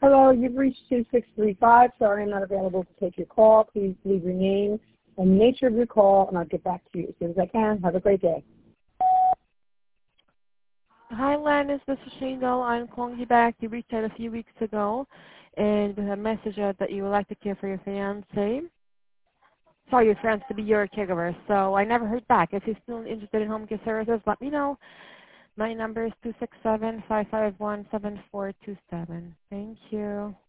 Hello, you've reached 2635. Sorry, I'm not available to take your call. Please leave your name and the nature of your call, and I'll get back to you as soon as I can. Have a great day. Hi, Lannis. This is Shingle. I'm calling you back. You reached out a few weeks ago, and with a message that you would like to care for your fiance. Sorry, your friends to be your caregiver. So I never heard back. If you're still interested in home care services, let me know. My number is 267-551-7427. Thank you.